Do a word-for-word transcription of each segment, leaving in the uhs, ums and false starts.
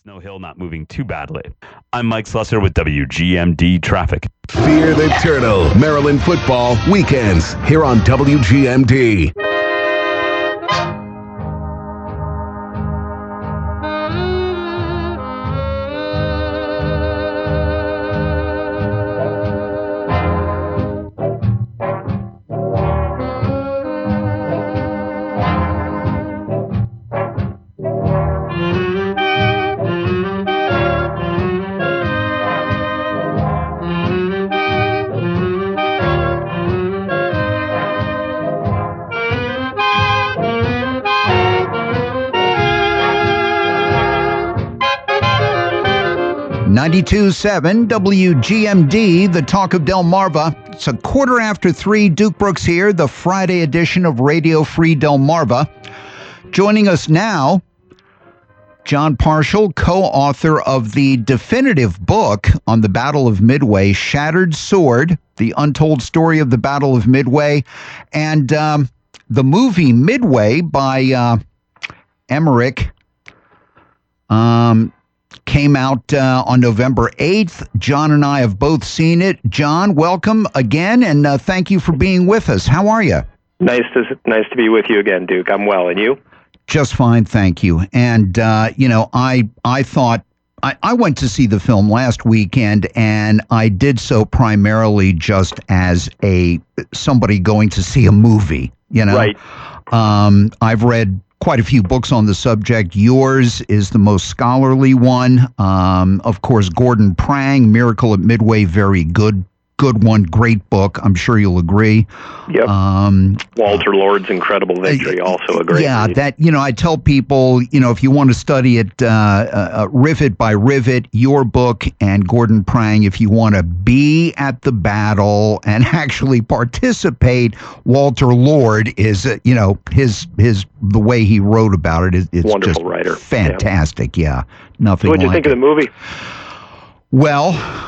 Snow Hill not moving too badly. I'm Mike Slusser with W G M D Traffic. Fear the Turtle, Maryland football weekends here on W G M D. ninety-two point seven W G M D, the talk of Delmarva. It's a quarter after three. Duke Brooks here, the Friday edition of Radio Free Delmarva. Joining us now, John Parshall, co-author of the definitive book on the Battle of Midway, Shattered Sword, the untold story of the Battle of Midway, and um, the movie Midway by uh, Emmerich. Um... Came out uh, on November eighth. John and I have both seen it. John, welcome again, and uh, thank you for being with us. How are you? Nice to nice to be with you again, Duke. I'm well, and you? Just fine, thank you. And uh, you know, I I thought I, I went to see the film last weekend, and I did so primarily just as a somebody going to see a movie. You know, right? Um, I've read quite a few books on the subject. Yours is the most scholarly one. Um, of course, Gordon Prang, Miracle at Midway, very good, good one, great book. I'm sure you'll agree. Yep. Um, Walter Lord's Incredible Victory, uh, also a great Yeah, read. that, you know, I tell people, you know, if you want to study it uh, uh, rivet by rivet, your book and Gordon Prang, if you want to be at the battle and actually participate, Walter Lord is, uh, you know, his, his, the way he wrote about it is it's wonderful just writer. Fantastic. Yeah. yeah nothing So what'd you like think it. of the movie? Well,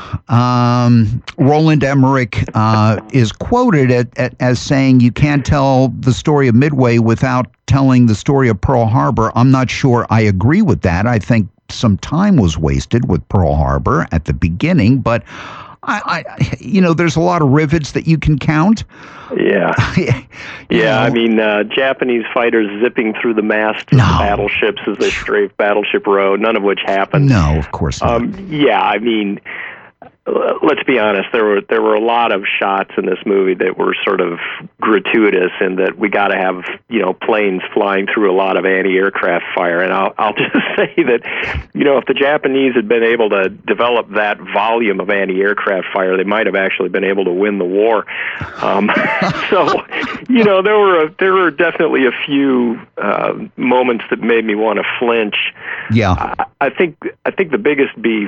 um, Roland Emmerich uh, is quoted at, at, as saying, you can't tell the story of Midway without telling the story of Pearl Harbor. I'm not sure I agree with that. I think some time was wasted with Pearl Harbor at the beginning, but I, I you know, there's a lot of rivets that you can count. Yeah. yeah, know. I mean, uh, Japanese fighters zipping through the masts of No. battleships as they strafe Battleship Row, none of which happened. No, of course not. Um, yeah, I mean, let's be honest. There were there were a lot of shots in this movie that were sort of gratuitous, in that we got to have you know planes flying through a lot of anti-aircraft fire. And I'll I'll just say that you know if the Japanese had been able to develop that volume of anti-aircraft fire, they might have actually been able to win the war. Um, so you know there were a, there were definitely a few uh, moments that made me want to flinch. Yeah, I, I think I think the biggest beef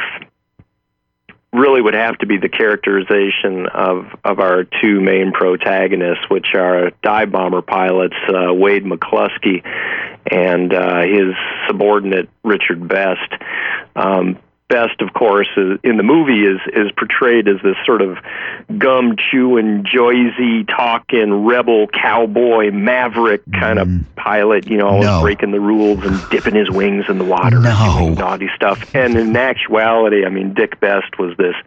really would have to be the characterization of, of our two main protagonists, which are dive bomber pilots, uh, Wade McCluskey and uh, his subordinate, Richard Best. Um, Best, of course, is, in the movie is is portrayed as this sort of gum-chewing, joysy, talking, rebel, cowboy, maverick kind of Mm. pilot, you know, always No. breaking the rules and dipping his wings in the water No. and doing naughty stuff. And in actuality, I mean, Dick Best was this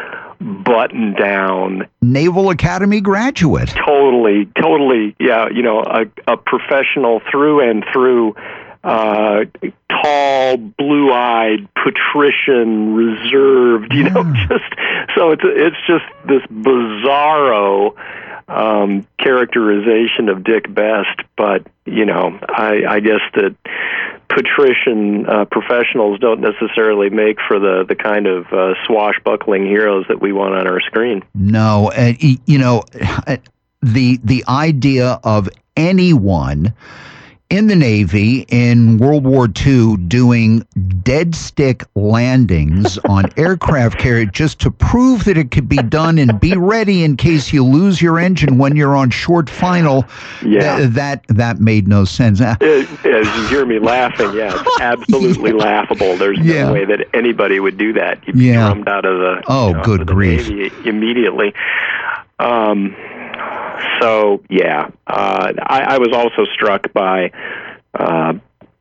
button-down, Naval Academy graduate. totally, totally, yeah, you know, a, a professional through and through, uh, tall, blue-eyed, patrician, reserved, you know, Yeah. just, so it's, it's just this bizarro um, characterization of Dick Best, but, you know, I, I guess that patrician uh, professionals don't necessarily make for the, the kind of uh, swashbuckling heroes that we want on our screen. No, uh, y- you know, uh, the the idea of anyone in the Navy in World War Two doing dead stick landings on aircraft carrier just to prove that it could be done and be ready in case you lose your engine when you're on short final. Yeah. Th- that that made no sense. Uh, As you hear me laughing, yeah, it's absolutely Yeah. laughable. There's Yeah. no way that anybody would do that. You'd be Yeah. drummed out of the, Oh, you know, good out of the grief. Navy immediately. Um, so yeah, uh, I, I was also struck by uh,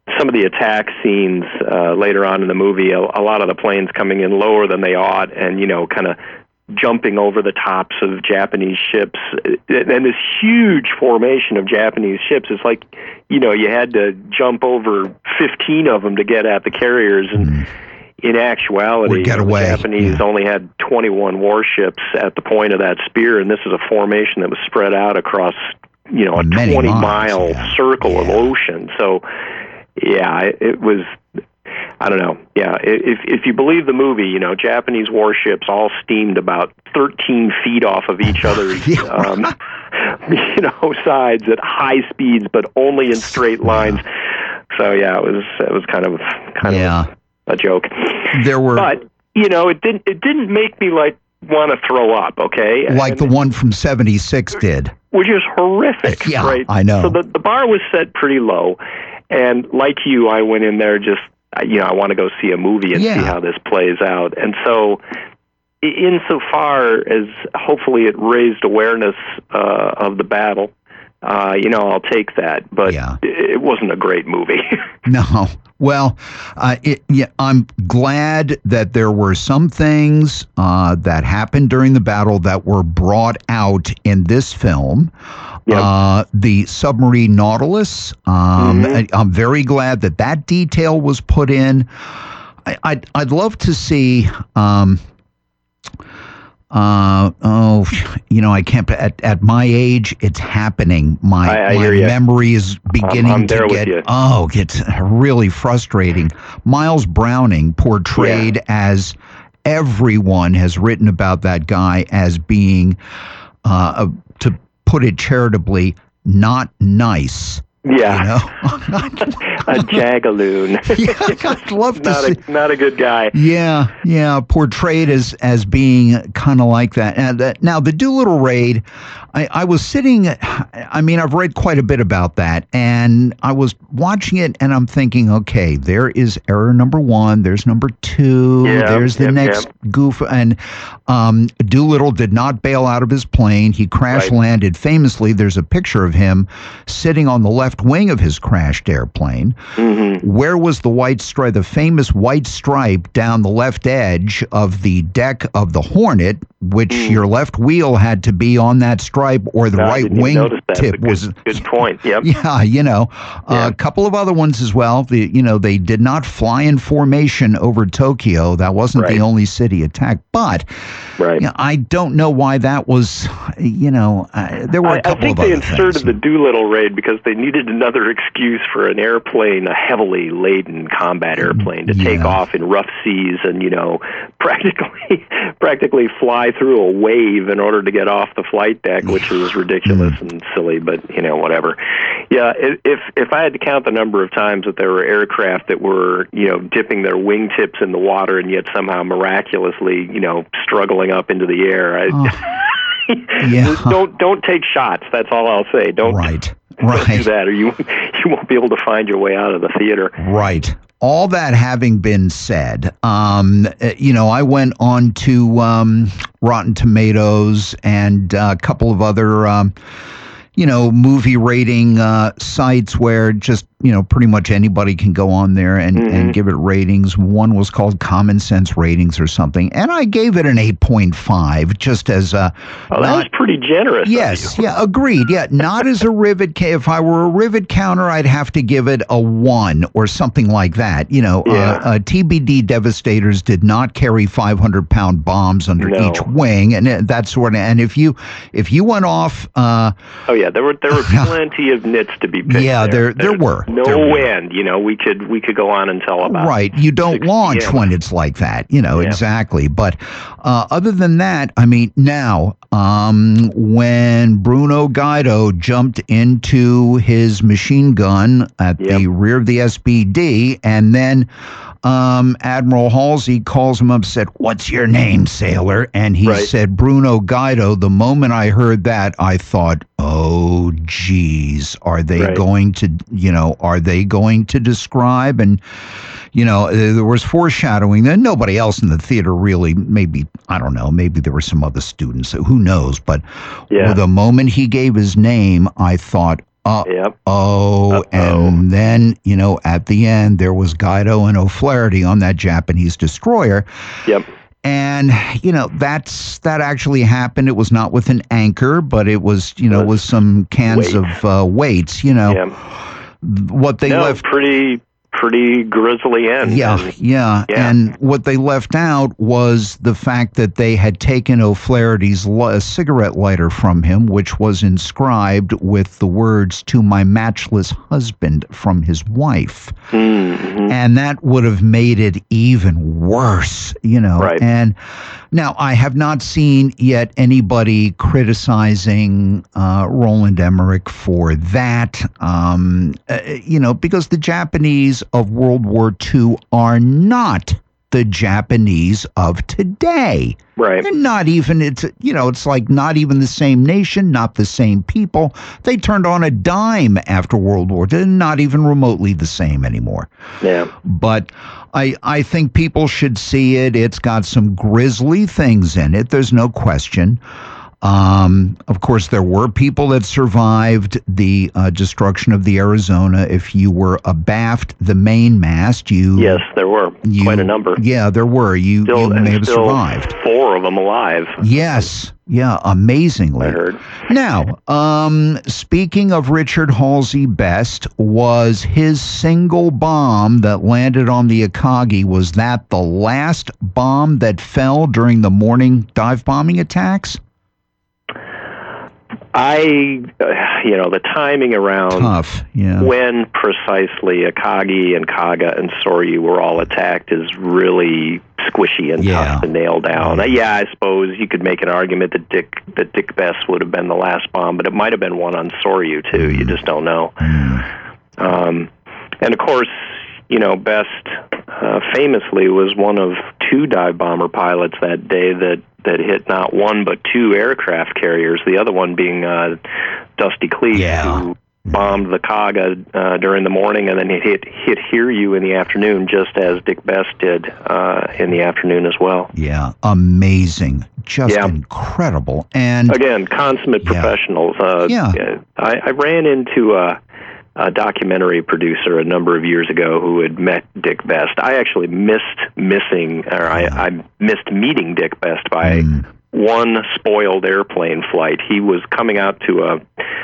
some of the attack scenes uh, later on in the movie, a, a lot of the planes coming in lower than they ought, and you know, kind of jumping over the tops of Japanese ships, and this huge formation of Japanese ships. It's like, you know, you had to jump over fifteen of them to get at the carriers, and mm. in actuality, get away. the Japanese yeah. only had twenty-one warships at the point of that spear, and this is a formation that was spread out across, you know, a Many twenty-mile miles, yeah. circle yeah. of ocean. So, yeah, it, it was... I don't know. Yeah, if if you believe the movie, you know, Japanese warships all steamed about thirteen feet off of each other's, yeah. um, you know, sides at high speeds, but only in straight lines. Yeah. So yeah, it was it was kind of kind yeah. of a joke. There were, but you know, it didn't it didn't make me like want to throw up. Okay, like and the one from seventy-six did, which is horrific. Yeah, right? I know. So the the bar was set pretty low, and like you, I went in there just. You know, I want to go see a movie and yeah. see how this plays out. And so, insofar as hopefully it raised awareness uh, of the battle, uh, you know, I'll take that. But yeah. it wasn't a great movie. No. Well, uh, it, yeah, I'm glad that there were some things uh, that happened during the battle that were brought out in this film. Yep. Uh, the submarine Nautilus. Um, mm-hmm. I, I'm very glad that that detail was put in. I, I'd I'd love to see. Um, uh, oh, you know, I can't. At at my age, it's happening. My I, I my memory is beginning I'm, I'm to get. Oh, it's really frustrating. Miles Browning portrayed yeah. as everyone has written about that guy as being, uh, a, to put it charitably, not nice. Yeah, you know? a jagaloon. Yeah, I'd love to not see. A, not a good guy. Yeah, yeah, portrayed as as being kind of like that. And that, now the Doolittle raid, I, I was sitting. I mean, I've read quite a bit about that, and I was watching it, and I'm thinking, okay, there is error number one. There's number two. Yeah, there's the yep, next yep. goof. And um, Doolittle did not bail out of his plane. He crash right. landed famously. There's a picture of him sitting on the left wing of his crashed airplane. Mm-hmm. Where was the white stripe, the famous white stripe down the left edge of the deck of the Hornet, which mm. your left wheel had to be on that stripe, or the no, right wing tip good, was. Good point. Yep. Yeah, you know, yeah. Uh, a couple of other ones as well. The you know they did not fly in formation over Tokyo. That wasn't right. the only city attacked, but right. you know, I don't know why that was. You know, uh, there were I, a couple I think of they other inserted things. the Doolittle raid because they needed another excuse for an airplane, a heavily laden combat airplane, to yeah. take off in rough seas and, you know, practically practically fly through a wave in order to get off the flight deck, which is ridiculous mm. and silly, but, you know, whatever. Yeah, if if I had to count the number of times that there were aircraft that were, you know, dipping their wingtips in the water and yet somehow miraculously, you know, struggling up into the air, I... Oh. Yeah. don't don't take shots. That's all I'll say. Don't, right. don't right. do that, or you you won't be able to find your way out of the theater. Right. All that having been said, um, you know, I went on to um, Rotten Tomatoes and a couple of other, um, you know, movie rating uh, sites where just, you know, pretty much anybody can go on there and, mm-hmm. and give it ratings. One was called Common Sense Ratings or something, and I gave it an eight point five just as a... Oh, that not, was pretty generous. Yes, yeah, agreed. Yeah, not as a rivet... Ca- if I were a rivet counter, I'd have to give it a one or something like that. You know, yeah. uh, uh, T B D Devastators did not carry five hundred pound bombs under no. each wing, and that sort of... And if you if you went off... Uh, oh, yeah, there were there were plenty of nits to be picked. Yeah, there there, there were. No there end, you know, we could we could go on and tell about. Right, you don't launch p m when it's like that, you know, yeah. exactly. But uh, other than that, I mean, now um, when Bruno Guido jumped into his machine gun at yep. the rear of the S B D, and then um, Admiral Halsey calls him up and said, "What's your name, sailor?" And he right. said, "Bruno Guido." The moment I heard that, I thought, oh, geez, are they right. going to, you know, are they going to describe? And, you know, there was foreshadowing. Then nobody else in the theater really, maybe, I don't know, maybe there were some other students, who knows. But yeah. the moment he gave his name, I thought, Uh, Yep. Oh, Uh-oh. and then, you know, at the end, there was Guido and O'Flaherty on that Japanese destroyer. Yep. And, you know, that's that actually happened. It was not with an anchor, but it was, you know, It was with some cans weights. of uh, weights, you know. Yeah. What they no, left. pretty pretty grisly end. Yeah, And- yeah, Yeah. And what they left out was the fact that they had taken O'Flaherty's li- cigarette lighter from him, which was inscribed with the words, "To my matchless husband," from his wife. Mhm. And that would have made it even worse, you know. Right. And now I have not seen yet anybody criticizing uh, Roland Emmerich for that, um, uh, you know, because the Japanese of World War Two are not the Japanese of today. Right. They're not even, it's, you know, it's like not even the same nation, not the same people. They turned on a dime after World War Two. They're not even remotely the same anymore. Yeah. But I, I think people should see it. It's got some grisly things in it. There's no question. Um, of course, there were people that survived the uh, destruction of the Arizona. If you were abaft the mainmast, you Yes, there were you, quite a number. Yeah, there were. You, Still, you and may have still survived. Four of them alive. Yes. Yeah, amazingly. I heard. Now, um, speaking of Richard Halsey Best, was his single bomb that landed on the Akagi, was that the last bomb that fell during the morning dive bombing attacks? I, uh, you know, the timing around Tough, yeah. when precisely Akagi and Kaga and Soryu were all attacked is really squishy and Yeah. tough to nail down. Right. Uh, yeah, I suppose you could make an argument that Dick that Dick Best would have been the last bomb, but it might have been one on Soryu too. Mm. You just don't know. Mm. Um, and of course, you know, Best uh, famously was one of two dive bomber pilots that day that, that hit not one but two aircraft carriers, the other one being uh, Dusty Cleese, Yeah. who bombed the Kaga uh, during the morning and then he hit, hit Hiryu in the afternoon, just as Dick Best did uh, in the afternoon as well. Yeah, amazing. Just Yeah. incredible. And Again, consummate Yeah. professionals. Uh, Yeah. I, I ran into a, a documentary producer a number of years ago who had met Dick Best. I actually missed missing, or I, I missed meeting Dick Best by Mm. one spoiled airplane flight. He was coming out to a,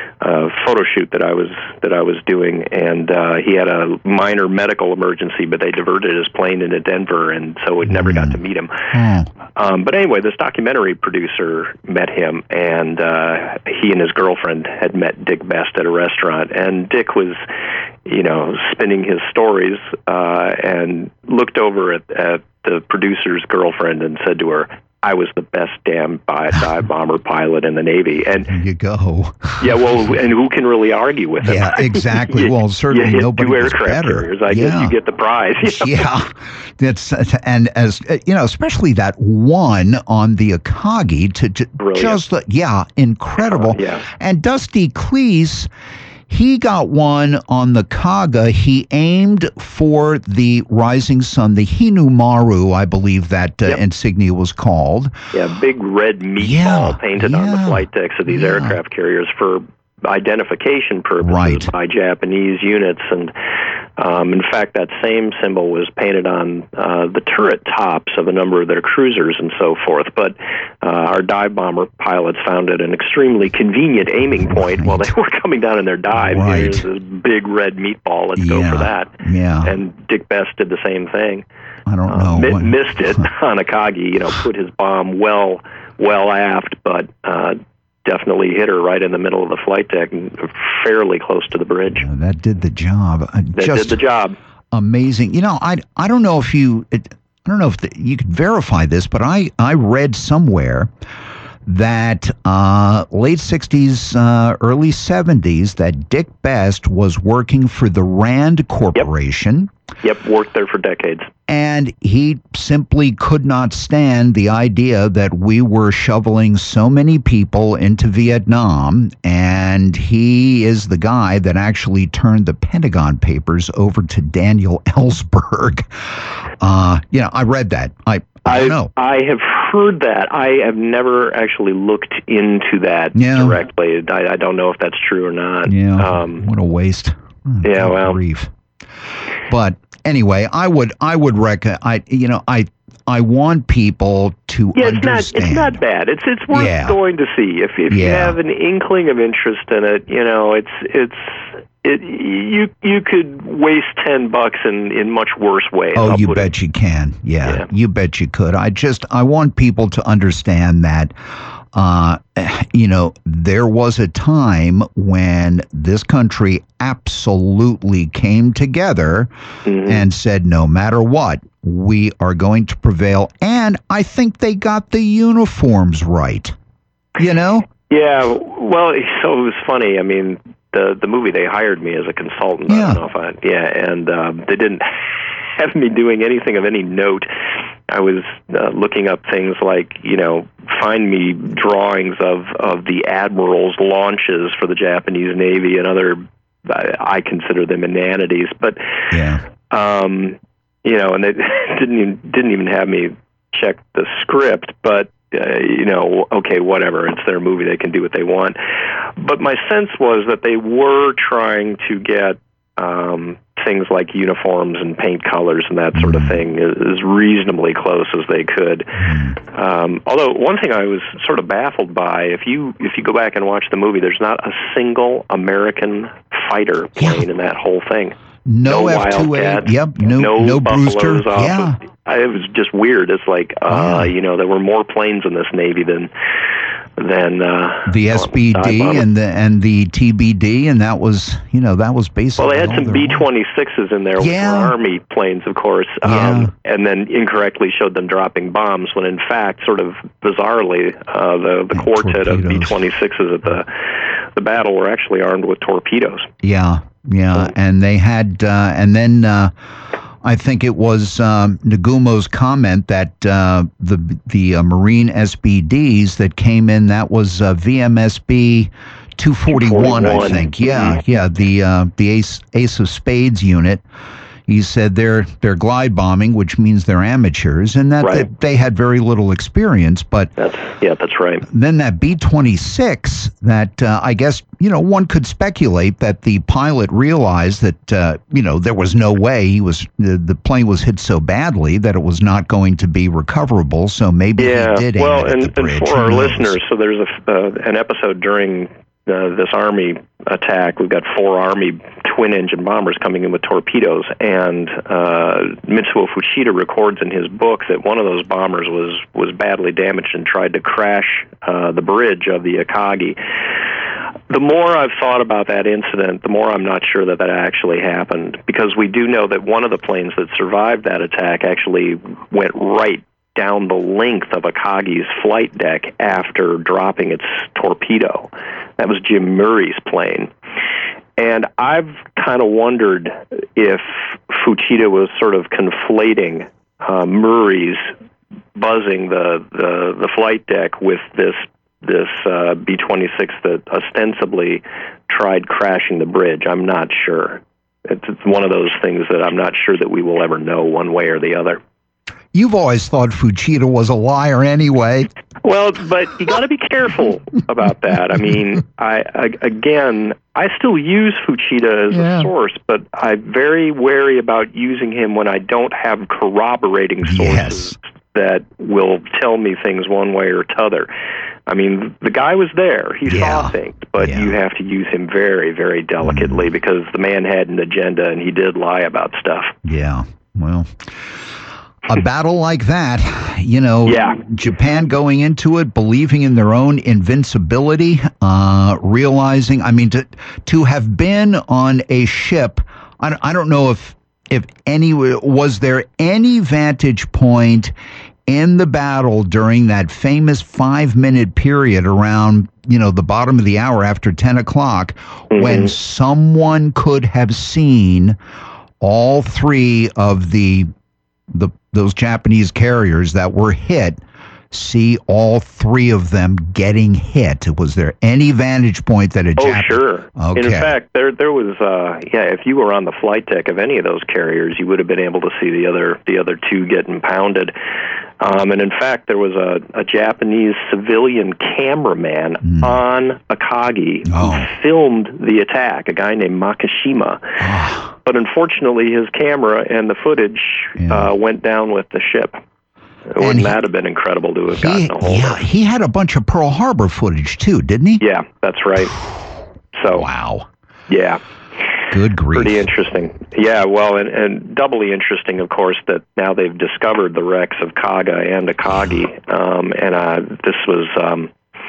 a photo shoot that I was that I was doing, and uh, he had a minor medical emergency, but they diverted his plane into Denver, and so we never got to meet him. oh, Um, but anyway, this documentary producer met him, and uh, he and his girlfriend had met Dick Best at a restaurant. And Dick was, you know, spinning his stories uh, and looked over at, at the producer's girlfriend and said to her, "I was the best damn bi- dive bomber pilot in the Navy." And there you go. yeah, well, and who can really argue with him? Yeah, exactly. You- Well, certainly you hit nobody two was aircraft better. carriers. I Yeah. guess you get the prize. you know? Yeah, that's and as uh, you know, especially that one on the Akagi to, to Brilliant. just uh, yeah, incredible. Yeah. And Dusty Cleese, he got one on the Kaga. He aimed for the Rising Sun, the Hinumaru, I believe that uh, Yep. insignia was called. Yeah, big red meatball Yeah, painted on the yeah, flight decks of these yeah. aircraft carriers for identification purposes Right. by Japanese units. And um, in fact, that same symbol was painted on uh, the turret tops of a number of their cruisers and so forth. But uh, our dive bomber pilots found it an extremely convenient aiming point Right. while they were coming down in their dive. Right. Here's this big red meatball. Let's go Yeah, for that. yeah. And Dick Best did the same thing. I don't Uh, know. mi- what- missed it on Akagi, you know, put his bomb well, well aft, but uh, definitely hit her right in the middle of the flight deck and fairly close to the bridge. Yeah, that did the job. Uh, That just did the job. amazing. You know, I I don't know if you it, I don't know if the, you could verify this, but I I read somewhere that uh, late sixties, uh, early seventies, that Dick Best was working for the Rand Corporation. Yep, worked there for decades. And he simply could not stand the idea that we were shoveling so many people into Vietnam. And he is the guy that actually turned the Pentagon Papers over to Daniel Ellsberg. Uh, you know, I read that. I, I don't I, know. I have heard that. I have never actually looked into that Yeah. directly. I, I don't know if that's true or not. Yeah, Um, what a waste. Oh, yeah, good well. grief. But anyway, I would, I would recommend. I, you know, I, I want people to yeah, it's understand. not. It's not bad. It's it's worth Yeah. going to see if if you Yeah. have an inkling of interest in it. You know, it's it's. It, you you could waste ten bucks in, in much worse ways. Oh, I'll you put bet it. you can. Yeah, Yeah. you bet you could. I just, I want people to understand that, uh, you know, there was a time when this country absolutely came together Mhm. and said, no matter what, we are going to prevail. And I think they got the uniforms right. You know? Yeah, well, so it was funny. I mean, the the movie, they hired me as a consultant. Yeah. I don't know if I, yeah, and um, they didn't have me doing anything of any note. I was uh, looking up things like, you know, find me drawings of, of the admirals' launches for the Japanese Navy and other, I, I consider them inanities, but, Yeah. um, you know, and they didn't even, didn't even have me check the script, but, uh, you know, okay, whatever, it's their movie, they can do what they want. But my sense was that they were trying to get um, things like uniforms and paint colors and that sort of thing as, as reasonably close as they could. Um, although one thing I was sort of baffled by, if you if you go back and watch the movie, there's not a single American fighter plane Yeah. in that whole thing. No, No F two A. Wildcats, Yep. No, no, no Buffaloes Brewster. off Yeah. of- I, it was just weird. It's like, uh, Yeah. you know, there were more planes in this Navy than than uh, The S B dive D bombers. and the and the T B D, and that was, you know, that was basically. Well, they had all some there B was. twenty-sixes in there, which Yeah. were Army planes, of course, Yeah. um, and then incorrectly showed them dropping bombs when, in fact, sort of bizarrely, uh, the, the And quartet of B torpedoes. twenty-sixes at the the battle were actually armed with torpedoes. Yeah, yeah, and they had, uh, and then uh, I think it was um, Nagumo's comment that uh, the the uh, Marine S B Ds that came in, that was uh, V M S B two forty-one, I think. Yeah, Mm-hmm. yeah, the uh, the Ace Ace of Spades unit. He said they're they're glide bombing, which means they're amateurs, and that Right. they, they had very little experience, but. That's yeah, that's right. Then that B twenty-six, that uh, I guess, you know, one could speculate that the pilot realized that, uh, you know, there was no way he was, the, the plane was hit so badly that it was not going to be recoverable. So maybe Yeah, he did aim well, it at and, the bridge. and for Who our knows? listeners, so there's a, uh, an episode during uh, this Army attack. We've got four Army twin-engine bombers coming in with torpedoes, and uh, Mitsuo Fuchida records in his book that one of those bombers was, was badly damaged and tried to crash uh, the bridge of the Akagi. The more I've thought about that incident, the more I'm not sure that that actually happened, because we do know that one of the planes that survived that attack actually went right down the length of Akagi's flight deck after dropping its torpedo. That was Jim Murray's plane. And I've kind of wondered if Fuchida was sort of conflating uh, Murray's buzzing the, the, the flight deck with this this uh, B twenty-six that ostensibly tried crashing the bridge. I'm not sure. It's, it's one of those things that I'm not sure that we will ever know one way or the other. You've always thought Fuchida was a liar anyway. Well, but you got to be careful about that. I mean, I, I again, I still use Fuchida as Yeah. a source, but I'm very wary about using him when I don't have corroborating sources Yes. that will tell me things one way or t'other. I mean, the guy was there. He Yeah. saw things, but Yeah. you have to use him very, very delicately Mm. because the man had an agenda and he did lie about stuff. Yeah, well, a battle like that, you know, Yeah. Japan going into it, believing in their own invincibility, uh, realizing, I mean, to to have been on a ship, I don't, I don't know if if any was there any vantage point in the battle during that famous five minute period around, you know, the bottom of the hour after ten o'clock, Mm-hmm. when someone could have seen all three of the the those Japanese carriers that were hit, see all three of them getting hit? Was there any vantage point that a Oh, Jap- sure. Okay. In fact, there there was uh, yeah. If you were on the flight deck of any of those carriers, you would have been able to see the other the other two getting pounded. Um, and in fact, there was a, a Japanese civilian cameraman Mm. on Akagi Oh. who filmed the attack, a guy named Makishima. Ah, But unfortunately, his camera and the footage Yeah. uh, went down with the ship. Wouldn't he- that have been incredible to have he, gotten a hold yeah, of? he had a bunch of Pearl Harbor footage too, didn't he? Yeah, that's right. So, Wow. yeah. Good grief. Pretty interesting. Yeah, well, and, and doubly interesting, of course, that now they've discovered the wrecks of Kaga and Akagi. Um, and uh, this was um,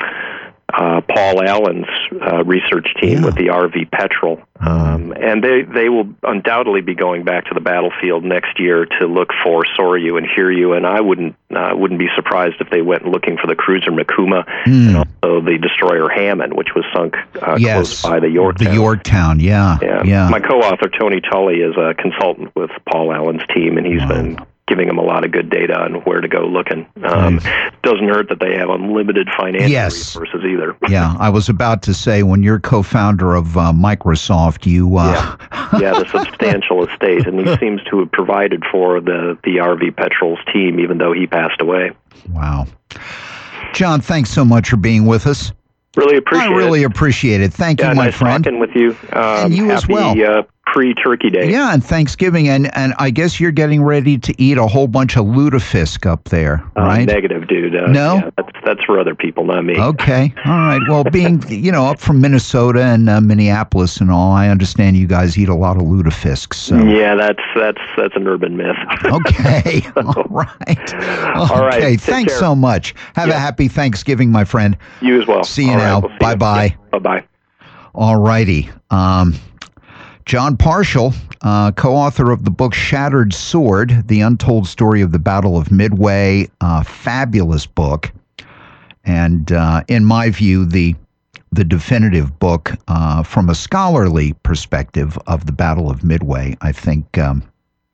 uh, Paul Allen's uh, research team Yeah. with the R V Petrel. Um, and they, they will undoubtedly be going back to the battlefield next year to look for Soryu and Hiryu. And I wouldn't uh, wouldn't be surprised if they went looking for the cruiser Mikuma and also the destroyer Hammond, which was sunk uh, Yes. close by the Yorktown. The Yorktown, yeah. Yeah. Yeah. My co-author, Tony Tully, is a consultant with Paul Allen's team, and he's Wow. been giving him a lot of good data on where to go looking. Um, doesn't hurt that they have unlimited financial Yes. resources either. Yeah, I was about to say, when you're co-founder of uh, Microsoft, you... Uh, Yeah, yeah, the substantial estate, and he seems to have provided for the, the R V Petrol's team, even though he passed away. Wow. John, thanks so much for being with us. Really appreciate I really it. appreciate it. Thank Yeah, you, my nice friend. talking with you. Um, And you as happy, well. Uh, pre-Turkey Day. Yeah, and Thanksgiving, and, and I guess you're getting ready to eat a whole bunch of lutefisk up there, Uh, right? Negative, dude. Uh, No? yeah, that's that's for other people, not me. Okay, all right. Well, being, you know, up from Minnesota and uh, Minneapolis and all, I understand you guys eat a lot of lutefisk, so... Yeah, that's that's that's an urban myth. Okay, all right. All right, Okay, take thanks care. so much. Have a Yeah. happy Thanksgiving, my friend. You as well. See you All right, now. we'll see you. Bye-bye. Yeah, bye-bye. All righty. Um, John Parshall, uh, co-author of the book Shattered Sword, The Untold Story of the Battle of Midway, uh, fabulous book. And uh, in my view, the the definitive book uh, from a scholarly perspective of the Battle of Midway. I think um,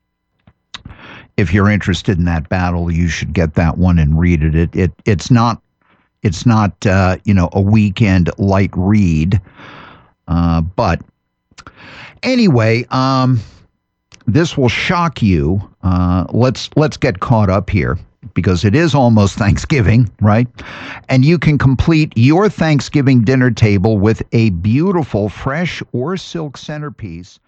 if you're interested in that battle, you should get that one and read it. It, it it's not it's not uh, you know a weekend light read, uh, but anyway, um, this will shock you. Uh, let's let's get caught up here, because it is almost Thanksgiving, right? And you can complete your Thanksgiving dinner table with a beautiful fresh or silk centerpiece